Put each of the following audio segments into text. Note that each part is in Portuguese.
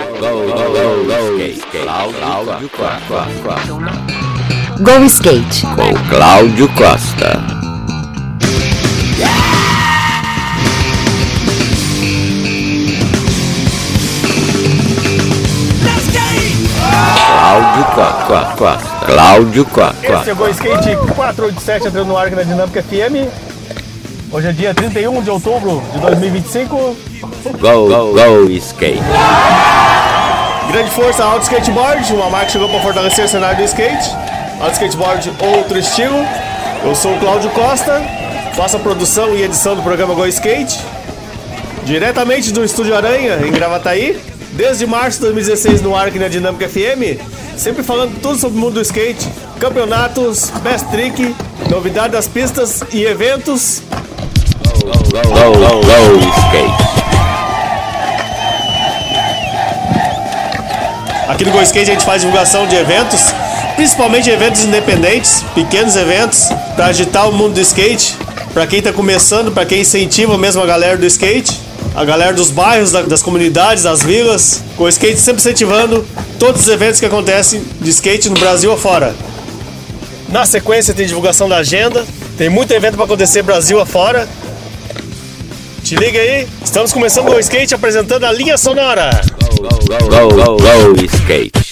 Go Skate com Cláudio Costa. Cláudio Costa. Esse é o Go Skate 487 entrando no ar aqui na Dinâmica FM. Hoje é dia 31 de outubro de 2025. Go Skate. Grande força, Auto Skateboard, uma marca que chegou para fortalecer o cenário do skate. Auto Skateboard, outro estilo. Eu sou o Cláudio Costa, faço a produção e edição do programa Go Skate, diretamente do Estúdio Aranha, em Gravataí. Desde março de 2016 no ar aqui na Dinâmica FM, sempre falando tudo sobre o mundo do skate, campeonatos, best trick, novidade das pistas e eventos. Go Skate. Aqui no Go Skate a gente faz divulgação de eventos, principalmente eventos independentes, pequenos eventos, para agitar o mundo do skate, para quem está começando, para quem incentiva mesmo a galera do skate, a galera dos bairros, das comunidades, das vilas. Go Skate sempre incentivando todos os eventos que acontecem de skate no Brasil afora. Na sequência tem divulgação da agenda, tem muito evento para acontecer Brasil afora. Te liga aí, estamos começando o Go Skate apresentando a linha sonora. Go Skate.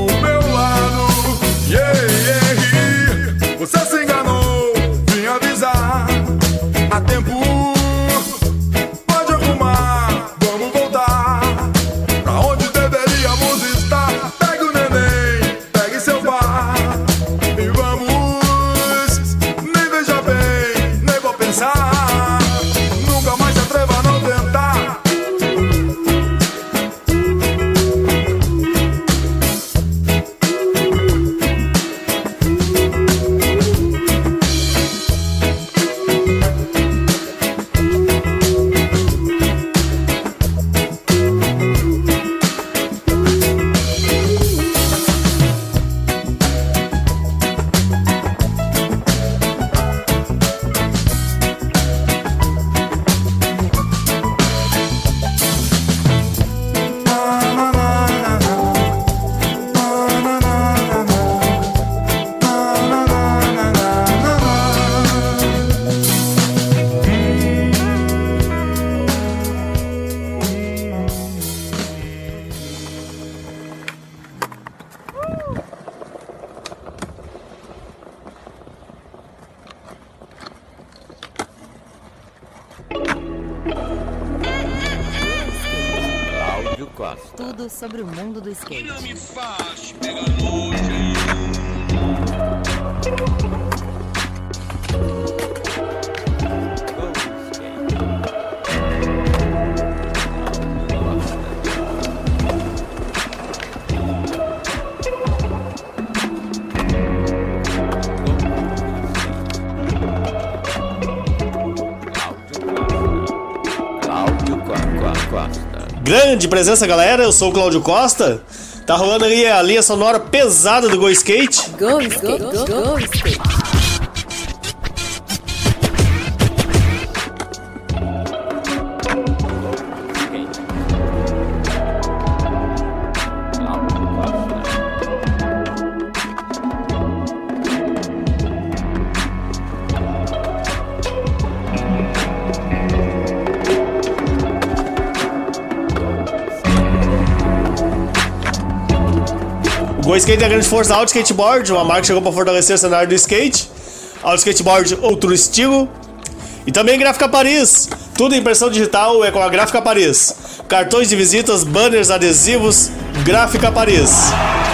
Você se enganou, vim avisar. Cláudio Costa. Tudo sobre o mundo do skate. Não me faz pegar nojo. Grande presença, galera. Eu sou o Cláudio Costa. Tá rolando aí a linha sonora pesada do Go Skate. Go Skate, Go Skate. O Go Skate é a grande força Auto Skateboard, uma marca que chegou para fortalecer o cenário do skate. Auto Skateboard, outro estilo. E também Gráfica Paris. Tudo em impressão digital é com a Gráfica Paris. Cartões de visitas, banners, adesivos, Gráfica Paris.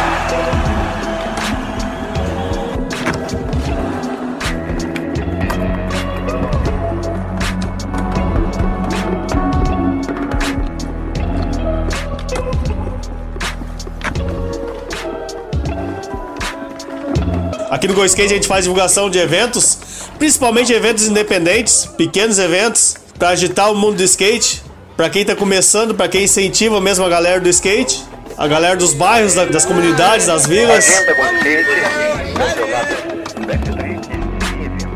Aqui no Go Skate a gente faz divulgação de eventos, principalmente eventos independentes, pequenos eventos, para agitar o mundo do skate, para quem tá começando, para quem incentiva mesmo a galera do skate, a galera dos bairros, das comunidades, das vilas. Agenda Go Skate, campeonato backstreet e evento.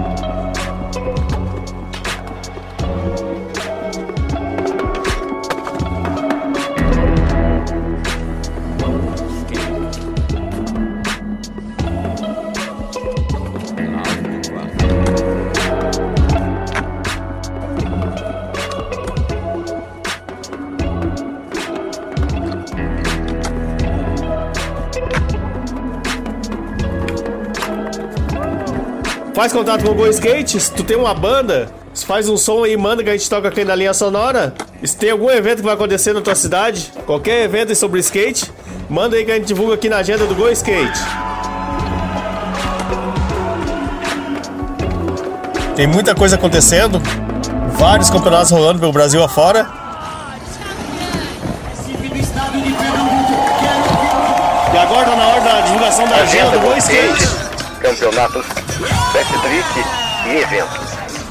Faz contato com o Go Skate, se tu tem uma banda, se faz um som aí, manda que a gente toca aqui na linha sonora. Se tem algum evento que vai acontecer na tua cidade, qualquer evento sobre skate, manda aí que a gente divulga aqui na agenda do Go Skate. Tem muita coisa acontecendo, vários campeonatos rolando pelo Brasil afora. E agora tá na hora da divulgação da agenda do Go Skate. Campeonatos backstreet e eventos.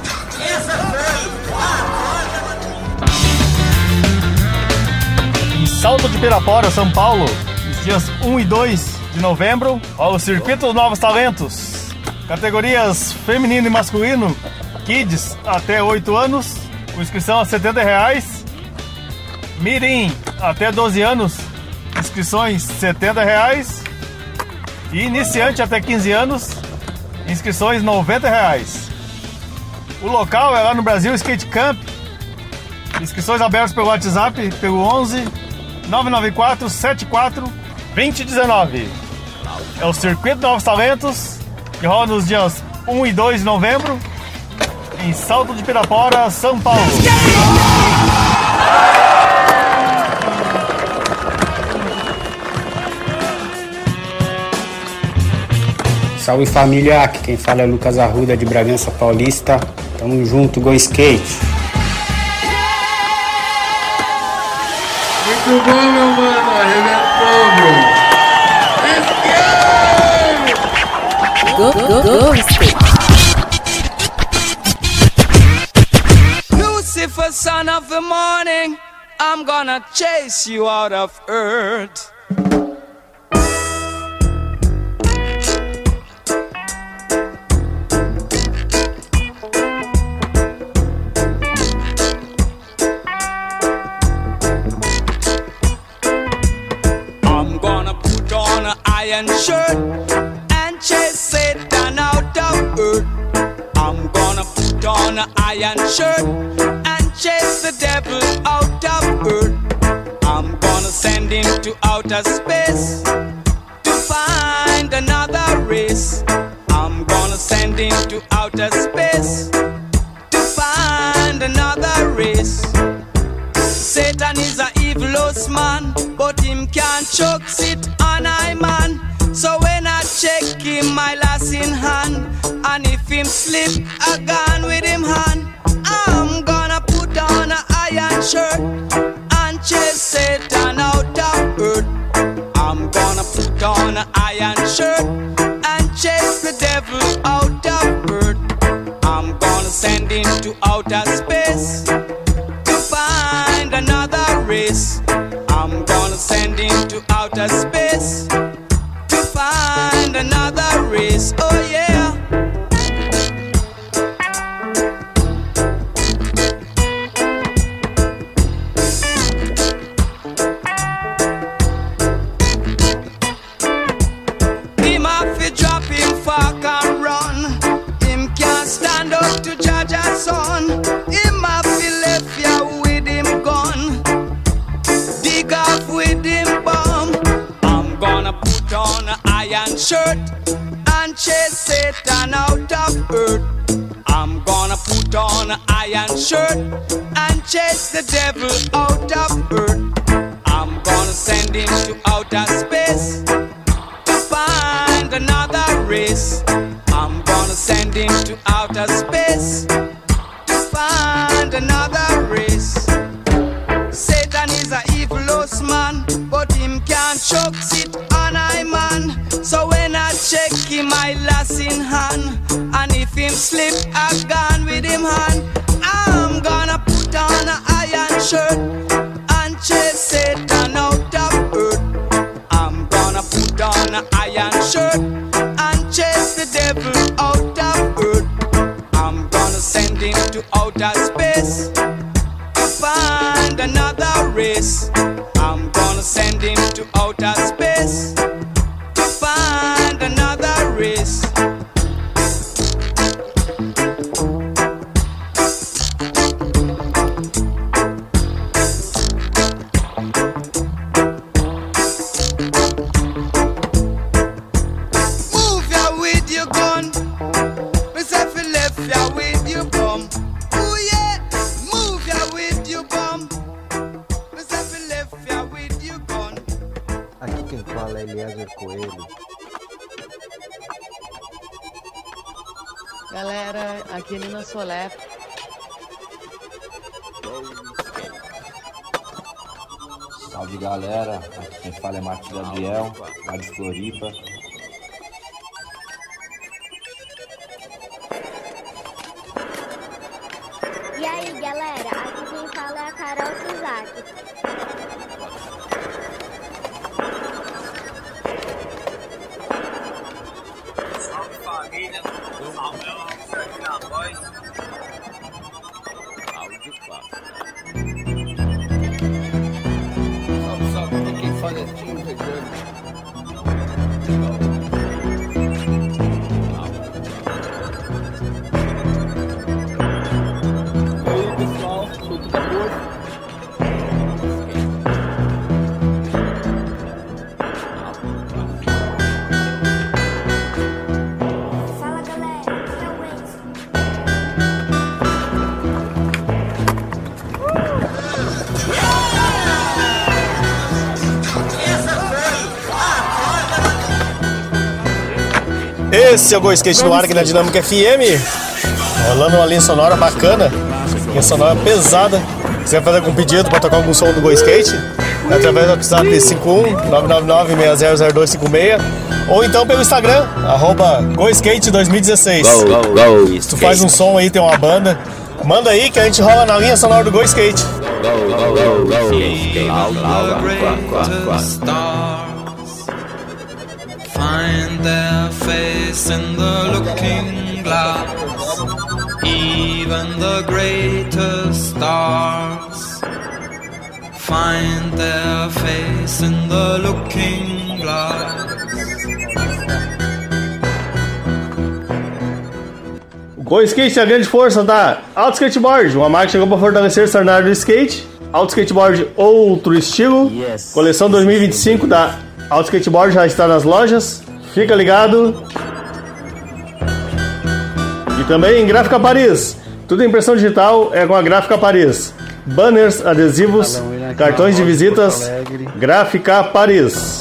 Em Salto de Pirapora, São Paulo, nos dias 1 e 2 de novembro, ao Circuito dos Novos Talentos. Categorias feminino e masculino, kids até 8 anos, com inscrição a R$70. Mirim até 12 anos, inscrições R$70. E iniciante até 15 anos, inscrições R$90. O local é lá no Brasil Skate Camp. Inscrições abertas pelo WhatsApp, pelo 11 994 74 2019. É o Circuito Novos Talentos, que rola nos dias 1 e 2 de novembro, em Salto de Pirapora, São Paulo. Salve família, aqui quem fala é Lucas Arruda de Bragança Paulista. Tamo junto, Go Skate. Muito bom, meu mano, arrebentou, meu. Go Skate. Lucifer, son of the morning, I'm gonna chase you out of earth. Iron shirt and chase Satan out of earth. I'm gonna put on an iron shirt and chase the devil out of earth. I'm gonna send him to outer space to find another race. I'm gonna send him to outer space to find another race. choke sit on I man. So when I check him, my lass in hand, and if him slip, I gone with him hand. I'm gonna put on a iron shirt and chase Satan out of earth. I'm gonna put on a iron shirt and chase the devil out of earth. I'm gonna send him to outer space to find another race. I'm gonna send him to outer space to find another race. Oh yeah. Him have to drop him fuck and run. Him can't stand up to judge a son. Him have to left ya with him gun. Dig off with him bomb. I'm gonna put on an iron shirt and chase Satan out of earth. I'm gonna put on an iron shirt and chase the devil out of earth. I'm gonna send him to outer space to find another race. I'm gonna send him to outer space to find another race. Satan is a evil host man, but him can't choke sit on I man. So when I check him, I lass in hand, and if him slip, I gone with him hand. I'm gonna put on an iron shirt and chase Satan out of earth. I'm gonna put on an iron shirt and chase the devil out of earth. I'm gonna send him to outer space to find another race. I'm gonna send him to outer space to find another race. Move ya with your gun. Myself left ya with your bum. Ooh yeah, move ya with your bum. Myself left ya with your gun. Aqui quem fala é Eliezer Coelho. Galera, aqui é Nina Solé. Salve galera, aqui quem fala é Marcos Gabriel, lá de Floripa. E aí galera, aqui quem fala é a Carol Suzaki. Salve família, salve aqui na voz. Áudio clássico. Salve, salve, aqui quem fala é Tinho Regano. E aí pessoal, sou o Tucapor. Fala galera, aqui é o Enzo. Esse é o Go Skate no ar aqui na Dinâmica FM. Rolando uma linha sonora bacana. Linha sonora pesada. Se quiser fazer algum pedido para tocar algum som do Go Skate, é através do WhatsApp 51-999-600256 ou então pelo Instagram, @GoSkate2016. Go Se tu faz um som aí, tem uma banda, manda aí que a gente rola na linha sonora do Go Skate. Find their face in the looking glass. Even the greatest stars find their face in the looking glass. O Go Skate é a grande força da Auto Skateboard, uma marca que chegou para fortalecer o cenário do skate. Auto Skateboard, outro estilo. Coleção 2025 da Auto Skateboard já está nas lojas. Fica ligado. E também Gráfica Paris. Tudo em impressão digital é com a Gráfica Paris. Banners, adesivos, Cartões de visitas Gráfica Paris.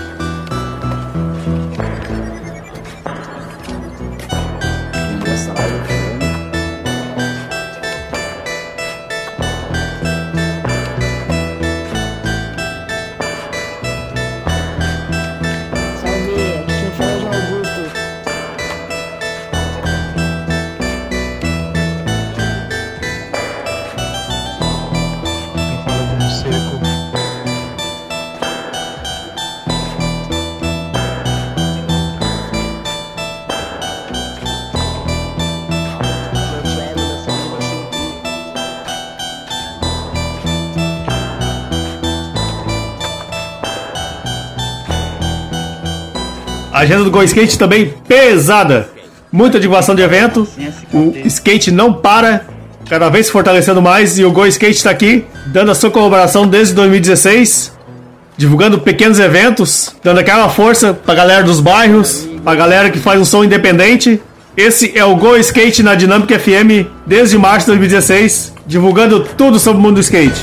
A agenda do Go Skate também pesada. Muita divulgação de evento. O skate não para, cada vez se fortalecendo mais. E o Go Skate está aqui, dando a sua colaboração desde 2016. Divulgando pequenos eventos, dando aquela força pra galera dos bairros, pra galera que faz um som independente. Esse é o Go Skate na Dinâmica FM desde março de 2016, divulgando tudo sobre o mundo do skate.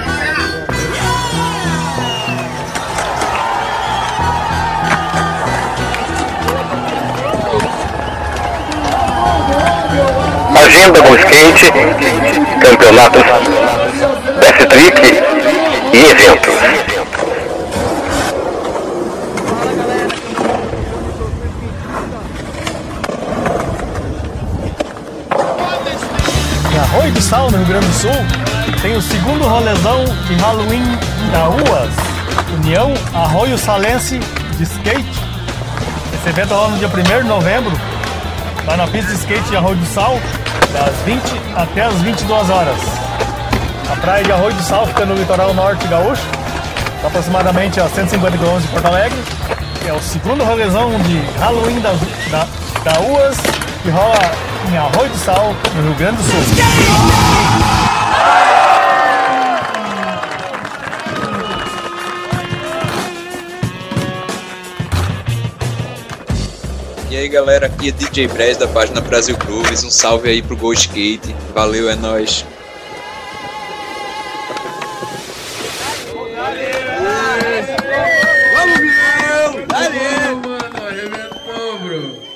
Agenda Go Skate, campeonatos, Best-Trick e eventos. Em Arroio do Sal, no Rio Grande do Sul, tem o segundo rolezão de Halloween da UAS, União Arroio Salense de Skate. Esse evento rola no dia 1º de novembro, lá na pista de skate de Arroio do Sal, das 20 até as 22 horas. A praia de Arroio do Sal fica no litoral norte gaúcho, aproximadamente a 150 km de Porto Alegre. É o segundo rolezão de Halloween da UAS, que rola em Arroio do Sal, no Rio Grande do Sul. E aí galera, aqui é DJ Brez da página Brasil Grooves, um salve aí pro Go Skate, valeu, é nóis. Vamos, meu! Valeu, mano, arrebentou, bro.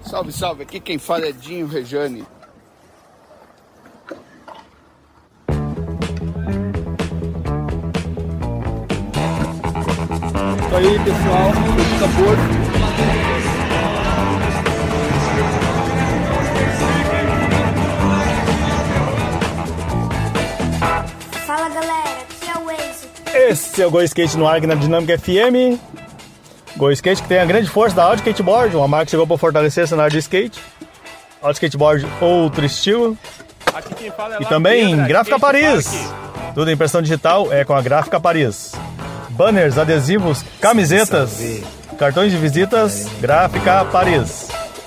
Salve, salve. Aqui quem fala é Dinho Rejane. Isso aí, pessoal. Fica Porto. Fala, galera. Aqui é o Waze. Esse é o Go Skate no ar aqui na Dinâmica FM. Go Skate que tem a grande força da Audi Skateboard, uma marca que chegou para fortalecer essa área de skate. Audi Skateboard, outro estilo. Aqui quem fala é e também Pedra, Gráfica Paris. Tudo em impressão digital é com a Gráfica Paris. Banners, adesivos, camisetas, cartões de visitas, Gráfica Paris.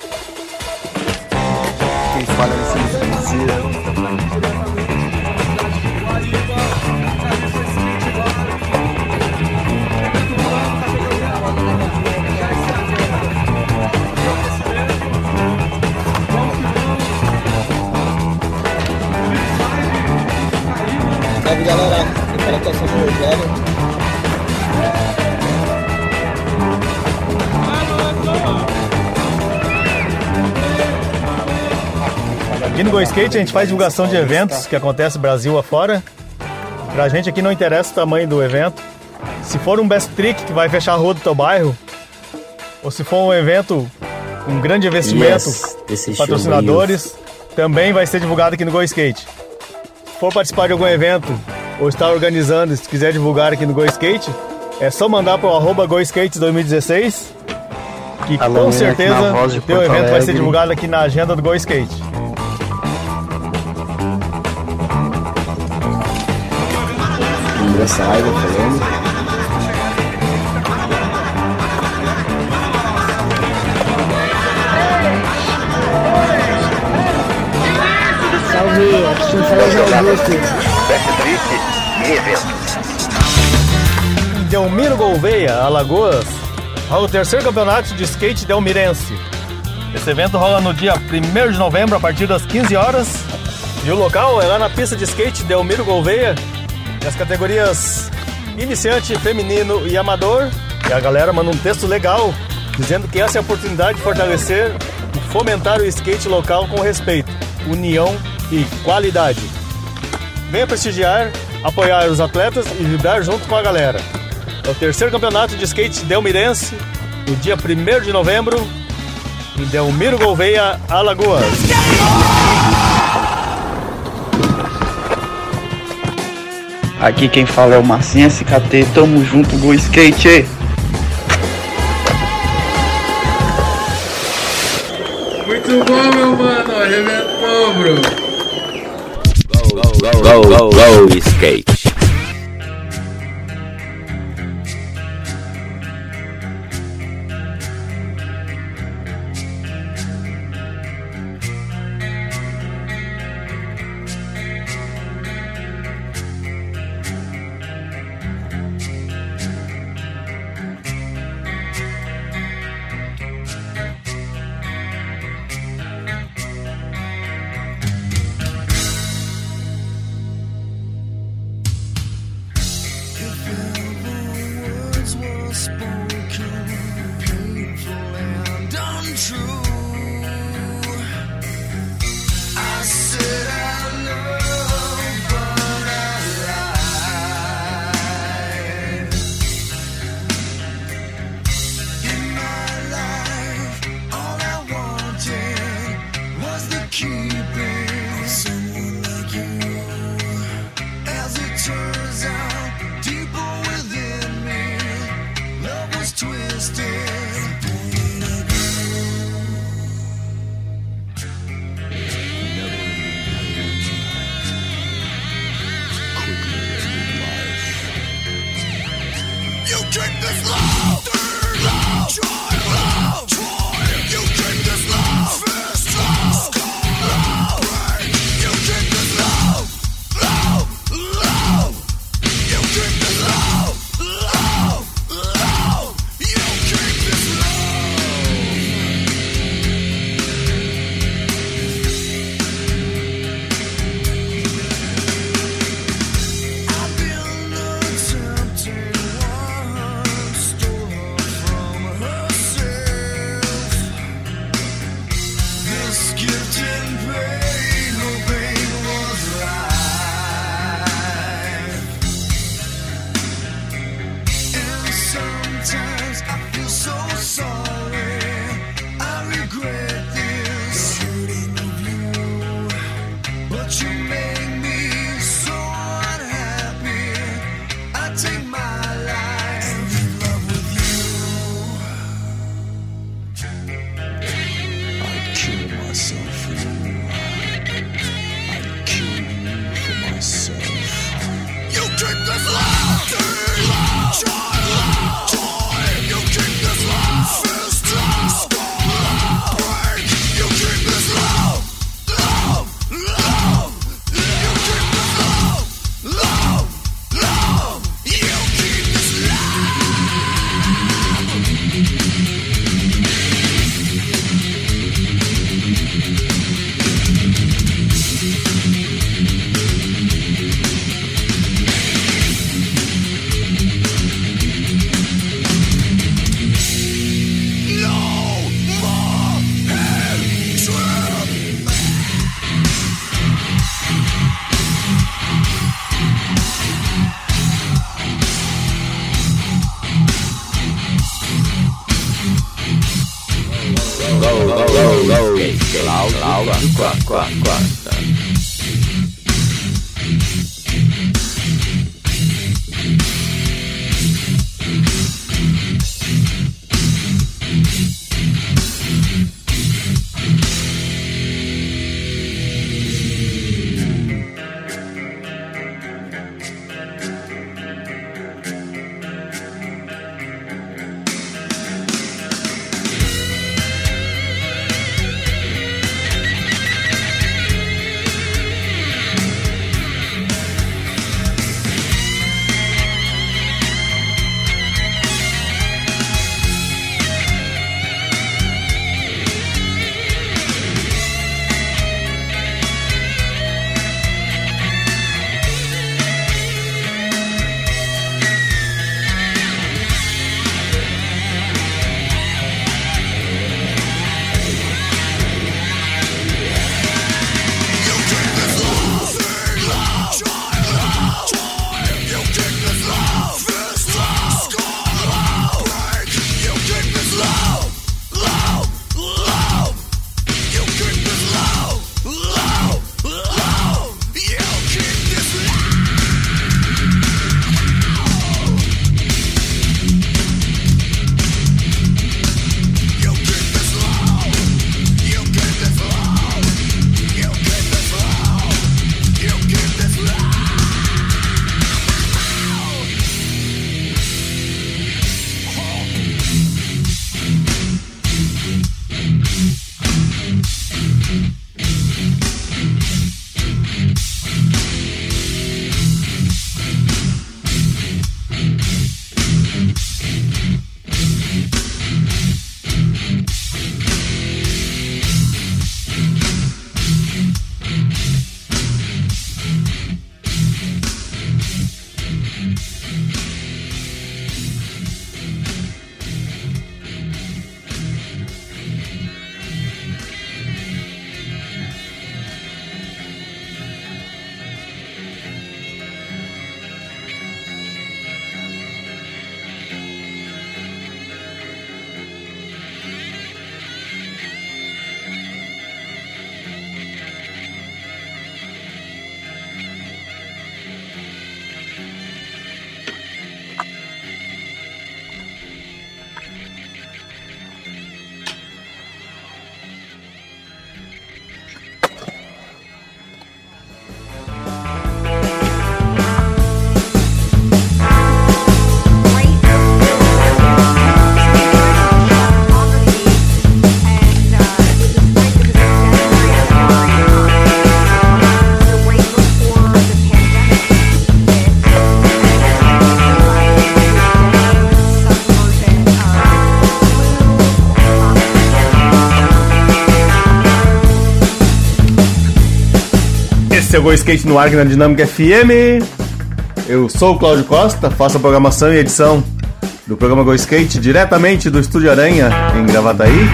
Quem fala é Salve, galera, eu quero que eu sou o Rogério. Aqui no Go Skate a gente faz divulgação de eventos que acontecem Brasil afora. Pra gente aqui não interessa o tamanho do evento. Se for um best trick que vai fechar a rua do teu bairro, ou se for um evento com grande investimento, patrocinadores, também vai ser divulgado aqui no Go Skate. Se for participar de algum evento ou estar organizando, se quiser divulgar aqui no Go Skate, é só mandar para o @GoSkate 2016, que com certeza o teu evento vai ser divulgado aqui na agenda do Go Skate. André Saiba falando. Salve, aqui quem fala é o Augusto. Backstreet e eventos. Em Delmiro Gouveia, Alagoas, rola o terceiro campeonato de skate delmirense. Esse evento rola no dia 1º de novembro, a partir das 15 horas. E o local é lá na pista de skate Delmiro Gouveia, nas categorias iniciante, feminino e amador. E a galera manda um texto legal, dizendo que essa é a oportunidade de fortalecer e fomentar o skate local com respeito, união e qualidade. Venha prestigiar, apoiar os atletas e vibrar junto com a galera. É o terceiro campeonato de skate delmirense, no dia 1º de novembro, em Delmiro Gouveia, Alagoas. Aqui quem fala é o Marcinho SKT, tamo junto, Go Skate! Muito bom, meu mano, arrebentou, bro! Go Skate! Esse é o Go Skate no ar aqui na Dinâmica FM. Eu sou o Cláudio Costa, faço a programação e edição do programa Go Skate diretamente do Estúdio Aranha, em Gravataí.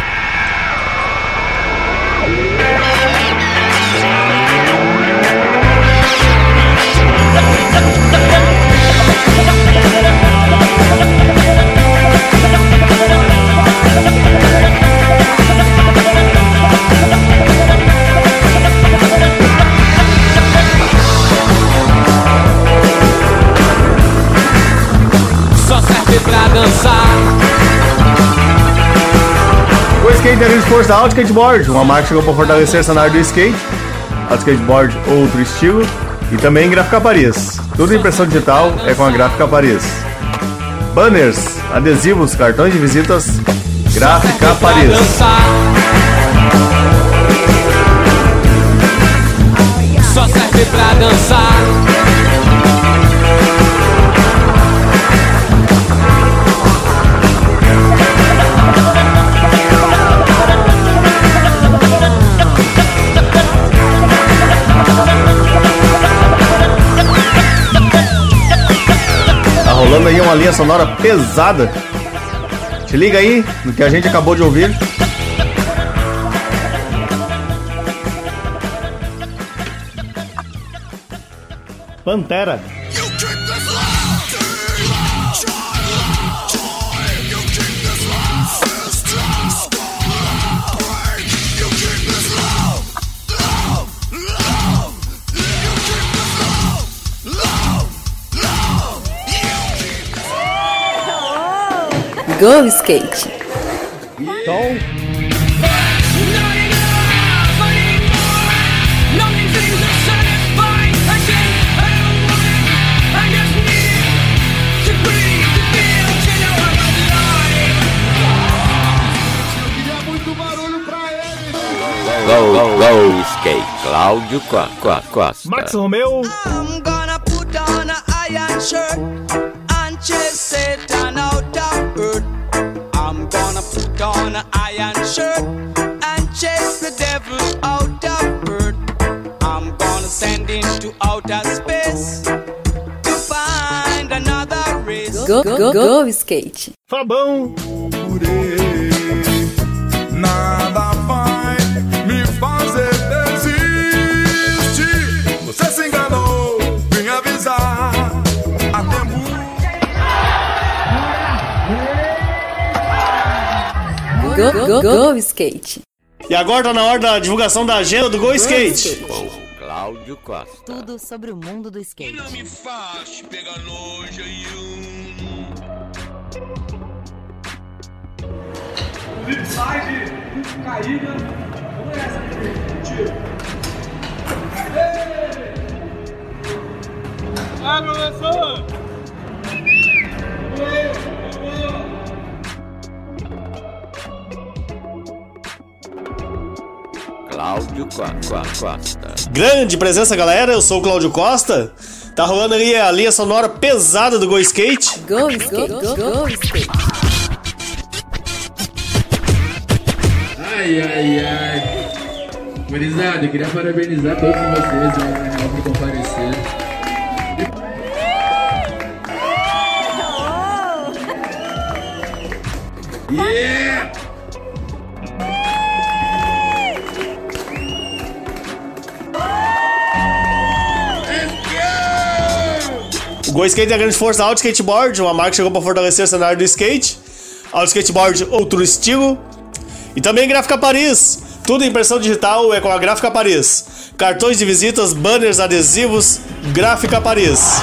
O skate é o esforço da Auto Skateboard, uma marca que chegou para fortalecer essa área do skate. Auto Skateboard, outro estilo. E também Gráfica Paris. Tudo impressão digital é com a Gráfica Paris. Banners, adesivos, cartões de visitas, Gráfica Paris. Só serve pra dançar. Tá rolando aí uma linha sonora pesada. Te liga aí no que a gente acabou de ouvir. Pantera. Go Skate. Go Skate, Cláudio Costa. Max Romeo. I'm gonna put on an iron shirt and chase Satan out of earth. I'm gonna put on an iron shirt and chase the devil out of earth. I'm gonna send into outer space to find another race. Go Skate. Fabão. Nada vai me fazer desistir. Você se enganou, vim avisar. Até Go Skate. E agora tá na hora da divulgação da agenda do Go Skate. Com Cláudio Costa. Tudo sobre o mundo do skate. não me faz pegar nojo Flipside, caída. Vamos nessa, tiro. Vai, professor! Cláudio Costa. Grande presença, galera. Eu sou o Cláudio Costa. Tá rolando aí a linha sonora pesada do Go Skate. Go Skate. Go Skate. Ai. Gurizada, eu queria parabenizar todos vocês por comparecer. Yeah! O Go Skate é a grande força da Auto Skateboard, uma marca que chegou para fortalecer o cenário do skate. Auto Skateboard, outro estilo. E também Gráfica Paris. Tudo em impressão digital é com a Gráfica Paris. Cartões de visitas, banners, adesivos, Gráfica Paris.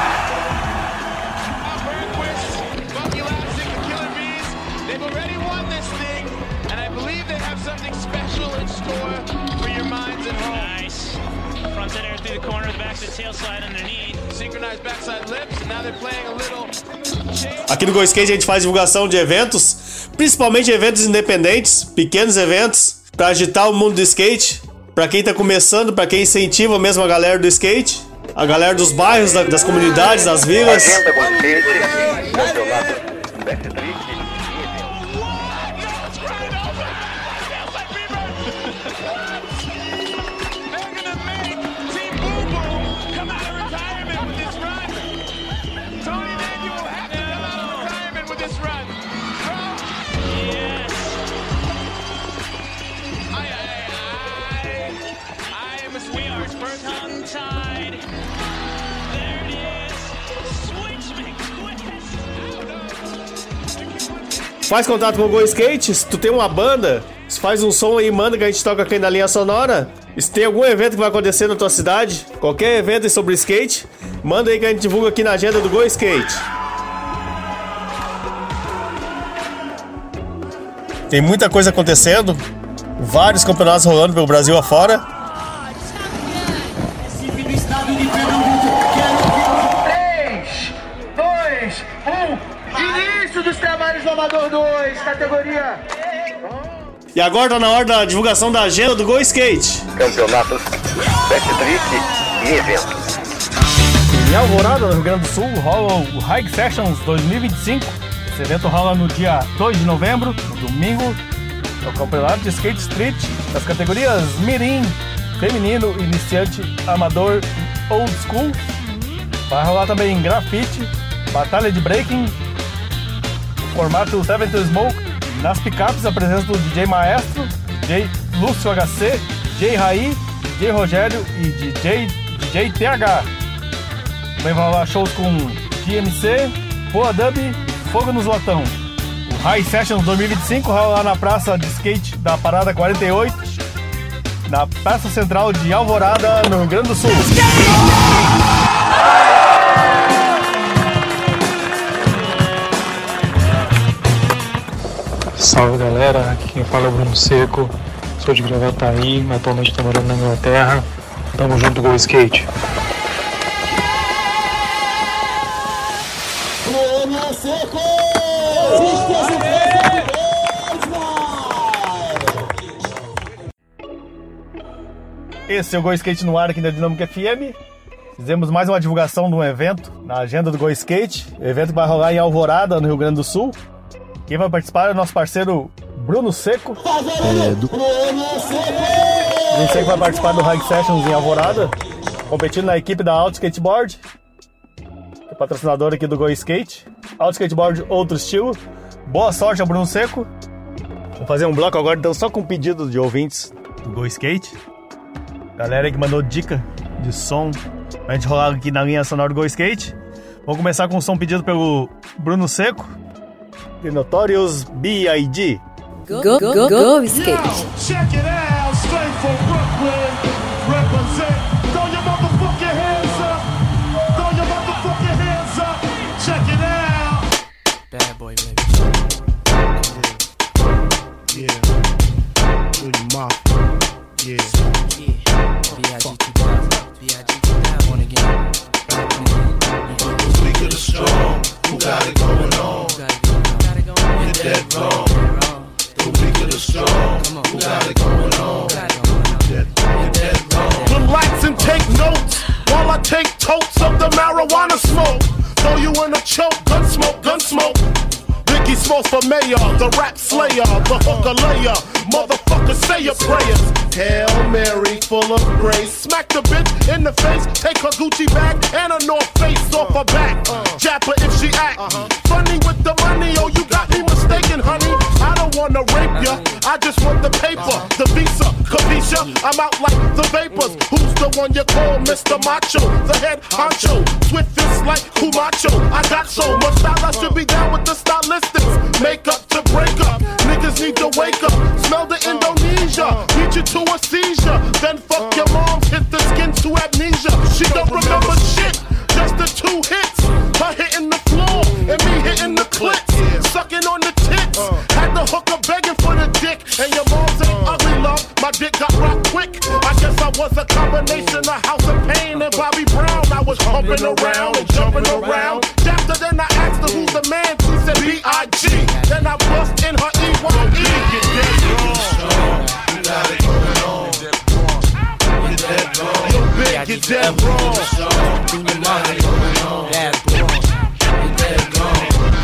Aqui no Go Skate a gente faz divulgação de eventos, principalmente eventos independentes, pequenos eventos, para agitar o mundo do skate, para quem tá começando, para quem incentiva mesmo a galera do skate, a galera dos bairros, das comunidades, das vilas. Agenda Go Skate, campeonato Backstreet. Faz contato com o Go Skate, se tu tem uma banda, se faz um som aí, manda que a gente toca aqui na linha sonora. Se tem algum evento que vai acontecer na tua cidade, qualquer evento sobre skate, manda aí que a gente divulga aqui na agenda do Go Skate. Tem muita coisa acontecendo, vários campeonatos rolando pelo Brasil afora. 3, 2, 1. Início dos trabalhos do Amador 2, categoria. E agora tá na hora da divulgação da agenda do Go Skate. Campeonatos Backstreet e eventos. Em Alvorada, no Rio Grande do Sul, rola o High Sessions 2025. Esse evento rola no dia 2 de novembro, no domingo. É o campeonato de skate street das categorias Mirim, Feminino, Iniciante, Amador e Old School. Vai rolar também grafite, batalha de breaking, formato 70 Smoke. Nas picapes a presença do DJ Maestro, DJ Lúcio HC, DJ Raí, DJ Rogério e DJ TH. Também vai rolar shows com GMC, Poa Dub e Fogo nos Latão. O High Sessions 2025 rola lá na praça de skate da Parada 48, na Praça Central de Alvorada, no Rio Grande do Sul. Salve galera, aqui quem fala é o Bruno Seco, sou de Gravataí, atualmente estou morando na Inglaterra. Tamo junto, Go Skate. Bruno Seco! Esse é o Go Skate no ar aqui na Dinâmica FM. Fizemos mais uma divulgação de um evento na agenda do Go Skate, evento que vai rolar em Alvorada, no Rio Grande do Sul. Quem vai participar é o nosso parceiro Bruno Seco. Bruno Seco vai participar do High Sessions em Alvorada, competindo na equipe da Auto Skateboard, que é patrocinador aqui do Go Skate. Auto Skateboard, outro estilo. Boa sorte ao Bruno Seco. Vou fazer um bloco agora então só com pedido de ouvintes do Go Skate. Galera aí que mandou dica de som pra gente rolar aqui na linha sonora do Go Skate. Vamos começar com um som pedido pelo Bruno Seco, The Notorious B.I.G. Go Skate. Check it out, straight from Brooklyn. Represent. Throw your motherfucking hands up. Throw your motherfucking hands up. Check it out. Bad boy, baby. Yeah. Do your mouth. Yeah. B.I.G. 2000. B.I.G. 2000. One again. We could have strong. Who got it going on? You're dead wrong. The weak of the strong. Who got it going on? You're dead wrong. Relax and take notes while I take totes of the marijuana smoke. Throw you in a choke, gun smoke, gun smoke. Biggie Smalls for mayor, the rap slayer, the hooker layer. Motherfucker, say your prayers. Hail Mary, full of grace. Smack the bitch in the face. Take her Gucci bag and her North Face off her back. Jab her if she act funny with the money. Oh, you got me mistaken, honey. I don't wanna rape ya. I just want the paper, the visa, Kavisha. I'm out like the vapors. Who's the one you call Mr. Macho? The head honcho, swift fist like Kumacho. I got so much style, I should be down with the stylistics. Make up to break up. Niggas need to wake up. Smell the Indonesia, beat you to a seizure. Then fuck your moms, hit the skin to amnesia. She don't remember shit, just the 2 hits. Her hitting the floor, and me hitting the clits. Sucking on the tits, had the hooker begging for the dick. And your mom's ain't ugly, love, my dick got rocked quick. I guess I was a combination of House of Pain and Bobby Brown. I was humping around and jumping around. After then I asked her who's the man, she said B.I.G. Then I bust in her E.Y.E. Get dead wrong. You got it going on. Get dead wrong. Yo, big, get dead wrong. Do your mind going on. That's wrong. Get dead wrong.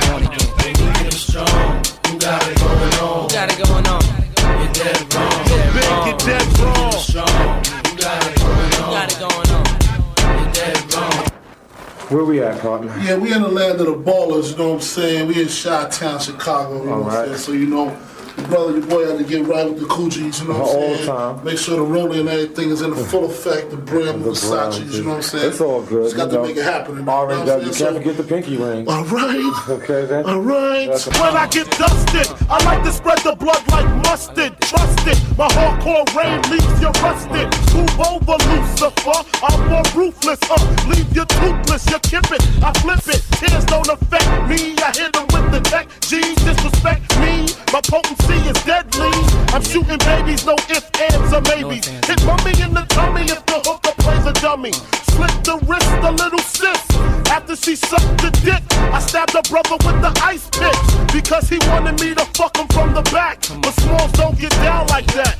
You get strong. You got it going on. You got it going on. Get dead wrong. Yo, big, get dead wrong. You got it going on. You got it going on. Get dead wrong. Where we at, partner? Yeah, we in the land of the ballers, you know what I'm saying? We in Chi-Town, Chicago, you know what I'm saying? So, you know, your brother, your boy had to get right with the coochies, you know what I'm saying? All the time. Make sure the rolling and everything is in the full effect, the brim, the Versace, you know what I'm saying? It's all good. Just got to make it happen. You know You can't forget the pinky ring. All right. Okay, then. All right. When I get dusted, I like to spread the blood like mustard. Trust it. My hardcore rain leaves you rusted. Move over, Lucifer. I'm more ruthless. Leave you toothless. You kip it. I flip it. Tears don't affect me. I hit them with the tech. G's disrespect me. My potency is deadly. I'm shooting babies. No ifs, ands, or maybes. Hit mummy in the tummy if the hooker plays a dummy. Slit the wrist, a little sis. After she sucked the dick, I stabbed her brother with the ice pick because he wanted me to fuck him from the back. But Smalls don't get down like that.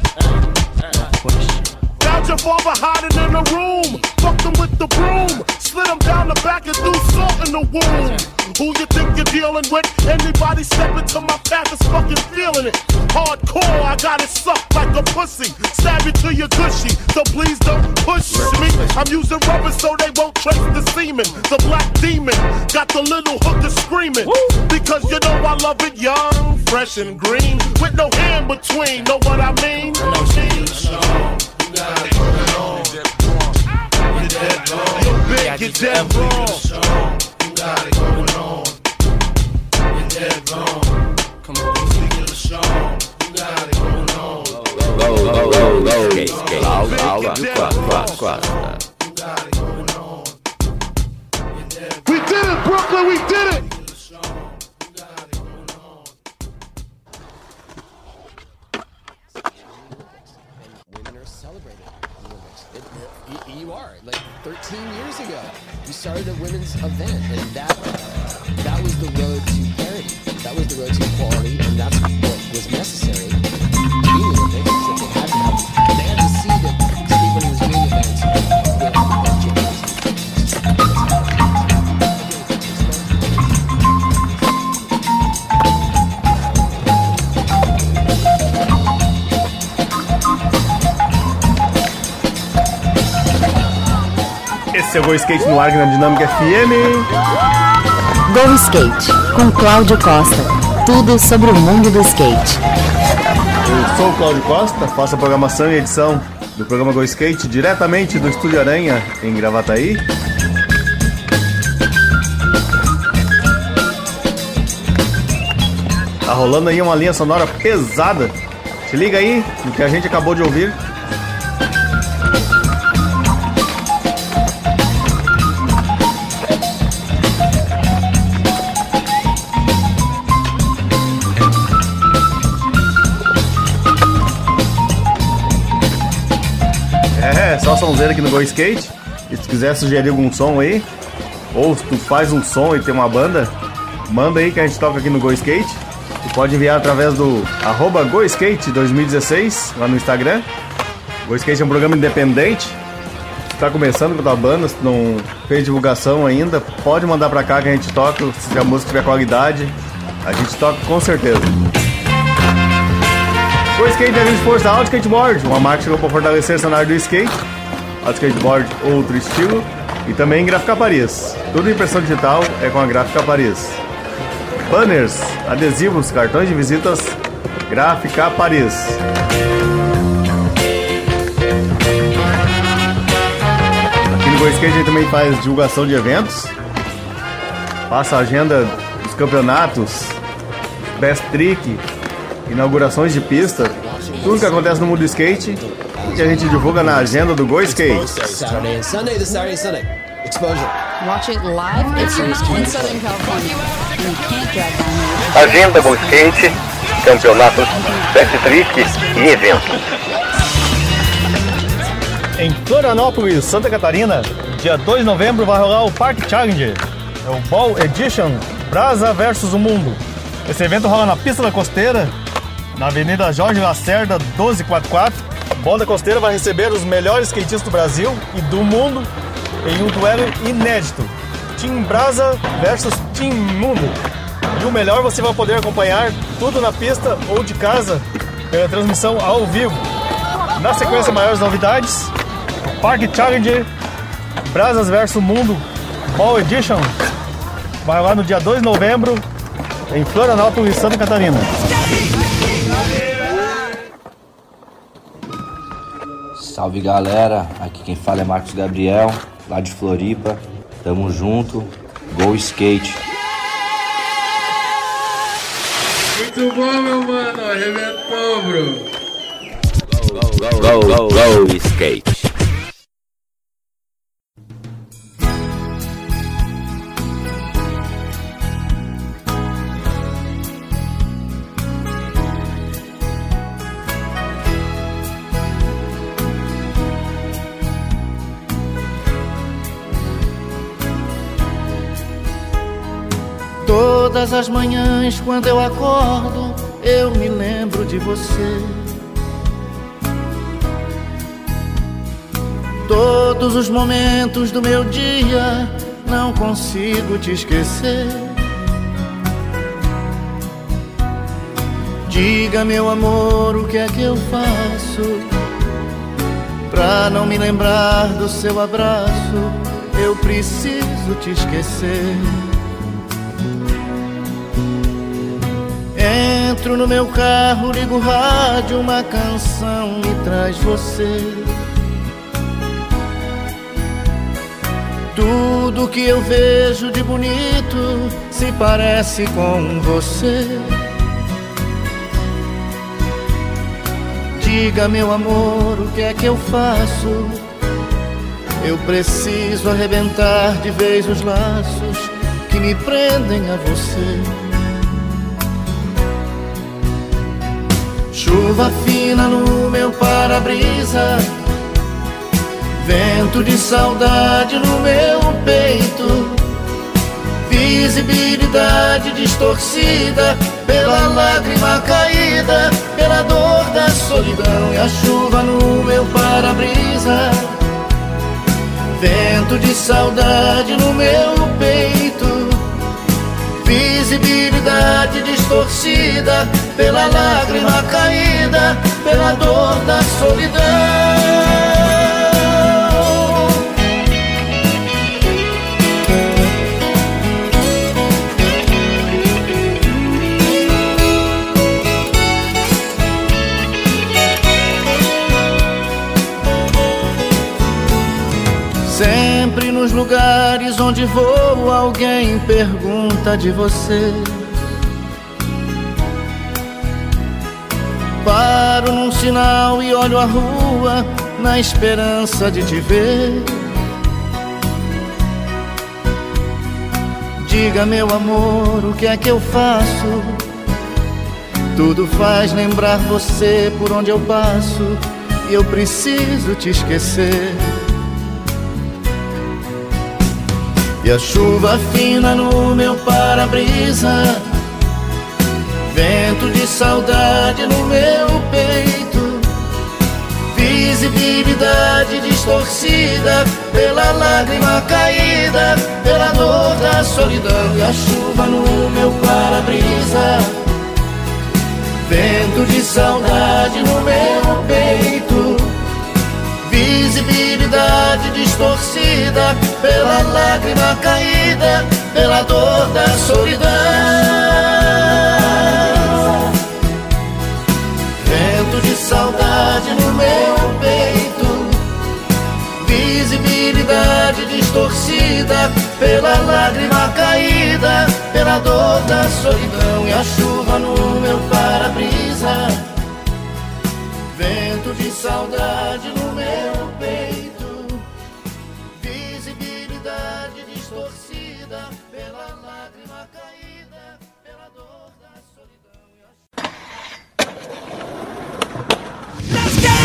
Found your father hiding in a room. Fucked him with the broom. Slid him down the back and threw salt in the wound. Who you think you're dealing with? Anybody step into my path is fucking feeling it. Hardcore, I got it sucked like a pussy. Stab you till you're gushy, so please don't push me. I'm using rubber so they won't trace the semen. The black demon got the little hooker screaming. Because you know I love it young, fresh and green, with no hand between. Know what I mean? You got it going on. You're dead wrong. You're big, you're dead wrong. You got it going on. You're dead wrong. Come on, you're strong. You got it going on. Go, skate, Cláudio Costa. You got it going on. We did it, Brooklyn, we did it. you are. Like 13 years ago, you started a women's event, and that was the road to parity. That was the road to equality, and that's what was necessary to be the Olympics. Is that they had to see that Stephen was doing events with gymnasts. Esse é o Go Skate no ar aqui na Dinâmica FM. Go Skate, com Cláudio Costa. Tudo sobre o mundo do skate. Eu sou o Cláudio Costa, faço a programação e edição do programa Go Skate diretamente do Estúdio Aranha, em Gravataí. Tá rolando aí uma linha sonora pesada. Se liga aí no que a gente acabou de ouvir. Só sonzeira aqui no Go Skate. E se tu quiser sugerir algum som aí, ou se tu faz um som e tem uma banda, manda aí que a gente toca aqui no Go Skate. Tu pode enviar através do @GoSkate2016 lá no Instagram. Go Skate é um programa independente. Se tu tá começando com a tua banda, se tu não fez divulgação ainda, pode mandar pra cá que a gente toca. Se a música tiver qualidade, a gente toca com certeza. Go Skate é a grande força Auto Skateboard, uma marca que chegou para fortalecer o cenário do skate. Auto Skateboard, outro estilo. E também Gráfica Paris. Tudo em impressão digital é com a Gráfica Paris. Banners, adesivos, cartões de visitas, Gráfica Paris. Aqui no Go Skate a gente também faz divulgação de eventos. Passa a agenda dos campeonatos, best trick, inaugurações de pista, tudo que acontece no mundo do skate que a gente divulga na agenda do Go Skate. Saturday and Sunday, this Saturday and Sunday. Exposure. Watch it live if you're in Southern California. You can't drive down here. Agenda Go Skate, campeonatos, best trick e eventos. Em Florianópolis, Santa Catarina, dia 2 de novembro vai rolar o Park Challenger. É o Ball Edition Brasa versus o Mundo. Esse evento rola na pista da Costeira, na Avenida Jorge Lacerda 1244. A Bola da Costeira vai receber os melhores skatistas do Brasil e do mundo em um duelo inédito. Team Brasa versus Team Mundo. E o melhor, você vai poder acompanhar tudo na pista ou de casa pela transmissão ao vivo. Na sequência, maiores novidades: Park Challenger Brasas versus Mundo Ball Edition vai lá no dia 2 de novembro em Florianópolis, Santa Catarina. Salve galera, aqui quem fala é Marcos Gabriel, lá de Floripa. Tamo junto, Go Skate. Muito bom, meu mano, arrebentou, bro. Go Skate. Todas as manhãs quando eu acordo, eu me lembro de você. Todos os momentos do meu dia, não consigo te esquecer. Diga, meu amor, o que é que eu faço pra não me lembrar do seu abraço? Eu preciso te esquecer. Entro no meu carro, ligo o rádio, uma canção me traz você. Tudo que eu vejo de bonito se parece com você. Diga, meu amor, o que é que eu faço? Eu preciso arrebentar de vez os laços que me prendem a você. Chuva fina no meu para-brisa, Vento de saudade no meu peito, visibilidade distorcida pela lágrima caída, pela dor da solidão e a chuva no meu para-brisa. Vento de saudade no meu peito, visibilidade distorcida pela lágrima caída, pela dor da solidão. Sempre nos lugares onde vou, alguém pergunta de você. Paro num sinal e olho a rua na esperança de te ver. Diga, meu amor, o que é que eu faço? Tudo faz lembrar você por onde eu passo e eu preciso te esquecer. E a chuva fina no meu para-brisa, vento de saudade no meu peito, visibilidade distorcida pela lágrima caída, pela dor da solidão. E a chuva no meu para-brisa, vento de saudade no meu peito, visibilidade distorcida pela lágrima caída, pela dor da solidão. Vento de saudade no meu peito, visibilidade distorcida pela lágrima caída, pela dor da solidão. E a chuva no meu para-brisa, vento de saudade no meu peito, visibilidade distorcida pela lágrima caída, pela dor da solidão. Let's get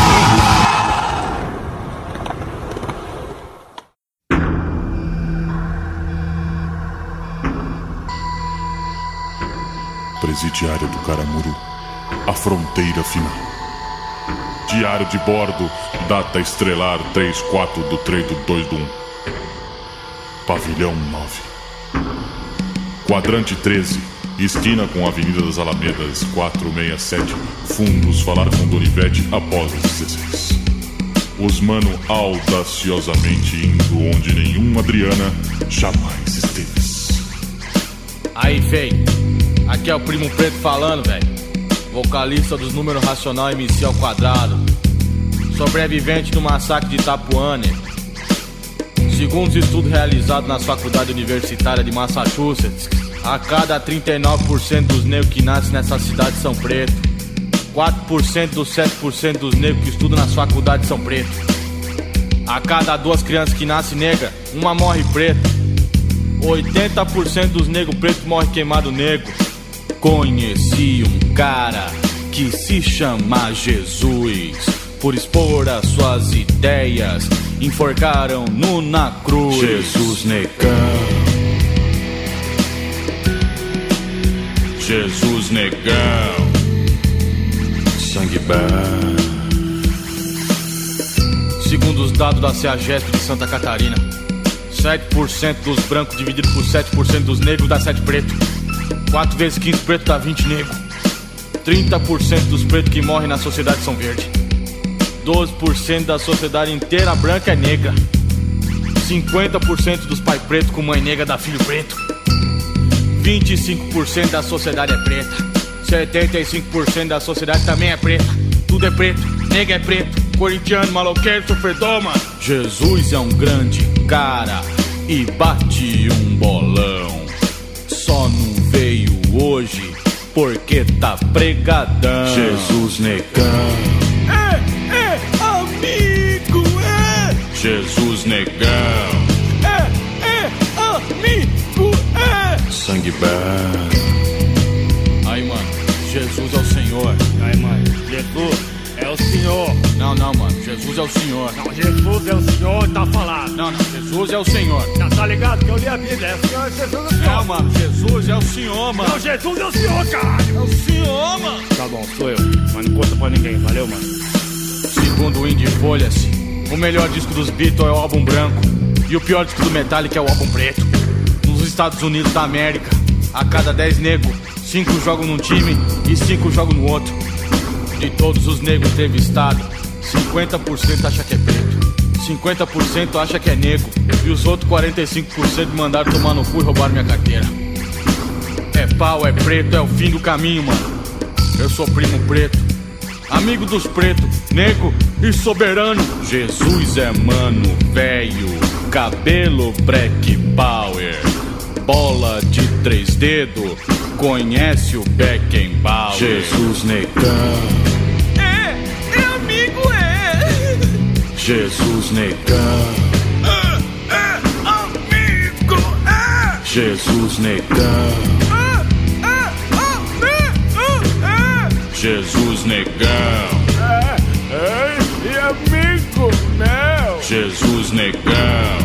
Presidiário do Caramuru, a fronteira final. Diário de bordo, data estrelar 3/4/3/2/1. Pavilhão 9. Quadrante 13, esquina com a Avenida das Alamedas 467. Fundos falar com Donivete após as 16. Os mano audaciosamente indo onde nenhum Adriana jamais esteve. Aí, feio. Aqui é o Primo Preto falando, velho. Vocalista dos Números Racional MC ao Quadrado, sobrevivente do massacre de Itapuã. Segundo os estudos realizados na Faculdade Universitária de Massachusetts, a cada 39% dos negros que nascem nessa cidade são pretos. 4% dos 7% dos negros que estudam nas faculdades são pretos. A cada 2 crianças que nascem negra, uma morre preta. 80% dos negros pretos morrem queimado negro. Conheci um cara que se chama Jesus. Por expor as suas ideias, enforcaram-no na cruz. Jesus negão, Jesus negão, sangue bom. Segundo os dados da CEAGESP de Santa Catarina, 7% dos brancos dividido por 7% dos negros dá 7 pretos. 4 vezes 15 preto dá 20 negros. 30% dos pretos que morrem na sociedade são verdes. 12% da sociedade inteira branca é negra. 50% dos pais pretos com mãe negra dá filho preto. 25% da sociedade é preta. 75% da sociedade também é preta. Tudo é preto, nega é preto, corintiano, maloqueiro, sofredor, mano. Jesus é um grande cara e bate um bolão. Só não veio hoje porque tá pregadão. Jesus negão, amigo, Jesus negão, amigo, sangue bom. Aí, mano, Jesus é o Senhor. Aí, mano, Jesus é o Senhor. Não, Não, mano, Jesus é o Senhor. Não, Jesus é o Senhor, tá falado. Não, Jesus é o Senhor. Já tá ligado que eu li a Bíblia, é o Senhor, Jesus é o Senhor. Não, mano, Jesus é o Senhor, mano. Não, Jesus é o Senhor, caralho. É o Senhor, mano. Tá bom, sou eu, mas não conta pra ninguém, valeu, mano. Segundo o Indie Folhas, o melhor disco dos Beatles é o álbum branco e o pior disco do Metallica é o álbum preto. Nos Estados Unidos da América, a cada 10 negros, 5 jogam num time e 5 jogam no outro. De todos os negros entrevistados, 50% acha que é preto, 50% acha que é negro e os outros 45% mandaram tomar no cu e roubaram minha carteira. É pau, é preto, é o fim do caminho, mano. Eu sou primo preto, amigo dos pretos, negro e soberano. Jesus é mano, velho, cabelo black power, bola de 3 dedos, conhece o Beckenbauer. Jesus negão. É amigo, é. Jesus negão. Amigo, é. Jesus negão. Jesus negão. E amigo, não. Jesus negão.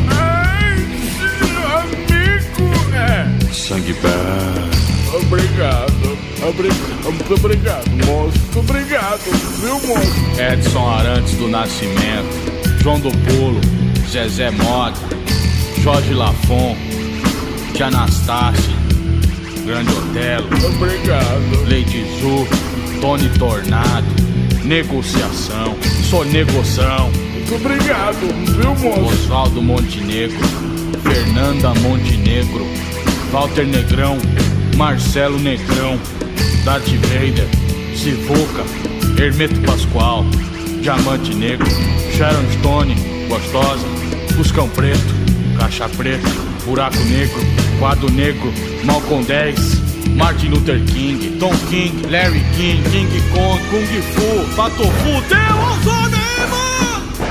Amigo, é. Sangue bom. Obrigado, muito obrigado, moço, obrigado, viu, moço? Edson Arantes do Nascimento, João do Pulo, Zezé Mota, Jorge Lafon, Tia Anastácia, Grande Otelo, obrigado, Lady Zu, Tony Tornado, Negociação, Sonegoção. Muito obrigado, viu, moço? Oswaldo Montenegro, Fernanda Montenegro, Walter Negrão, Marcelo Negrão, Darth Vader, Sivuca, Hermeto Pascoal, Diamante Negro, Sharon Stone, Gostosa, Fuscão Preto, Caixa Preta, Buraco Negro, Quadro Negro, Malcolm 10, Martin Luther King, Tom King, Larry King, King Kong, Kung Fu, Patofu, Deus Onema!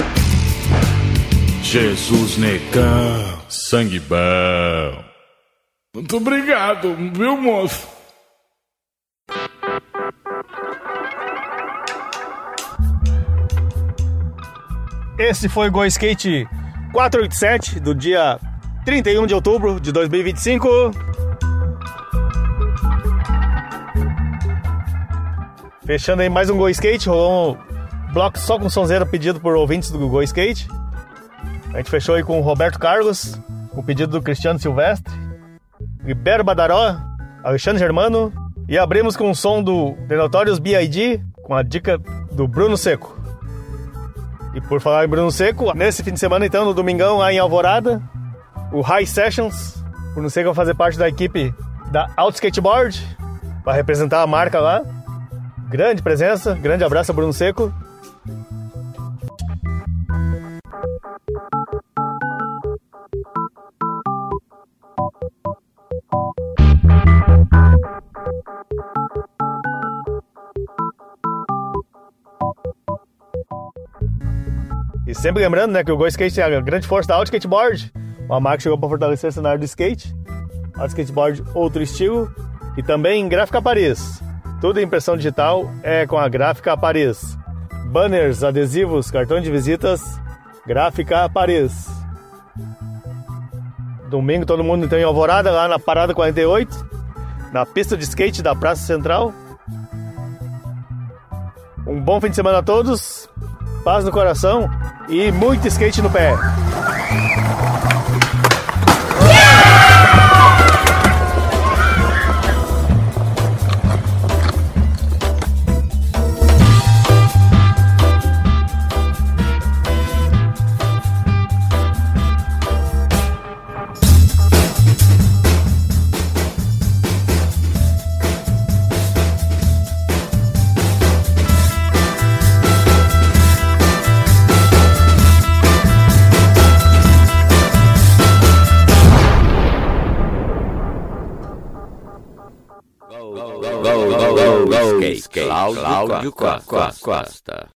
Jesus Negão, sangue bom. Muito obrigado, viu, moço? Esse foi o Go Skate 487 do dia 31 de outubro de 2025. Fechando aí mais um Go Skate, rolou um bloco só com sonzeira pedido por ouvintes do Go Skate. A gente fechou aí com o Roberto Carlos, com o pedido do Cristiano Silvestre, Ribeiro Badaró, Alexandre Germano, e abrimos com o som do The Notorious B.I.G. com a dica do Bruno Seco. E por falar em Bruno Seco, nesse fim de semana então, no domingão lá em Alvorada, o High Sessions, Bruno Seco vai fazer parte da equipe da Auto Skateboard, para representar a marca lá. Grande presença, grande abraço a Bruno Seco. E sempre lembrando, né, que o Go Skate é a grande força da Auto Skateboard, uma marca que chegou para fortalecer o cenário do skate. Auto Skateboard, outro estilo. E também Gráfica Paris. Tudo em impressão digital é com a Gráfica Paris. Banners, adesivos, cartões de visitas, Gráfica Paris. Domingo todo mundo então em Alvorada, lá na Parada 48, na pista de skate da Praça Central. Um bom fim de semana a todos, paz no coração e muito skate no pé. Cláudio Costa.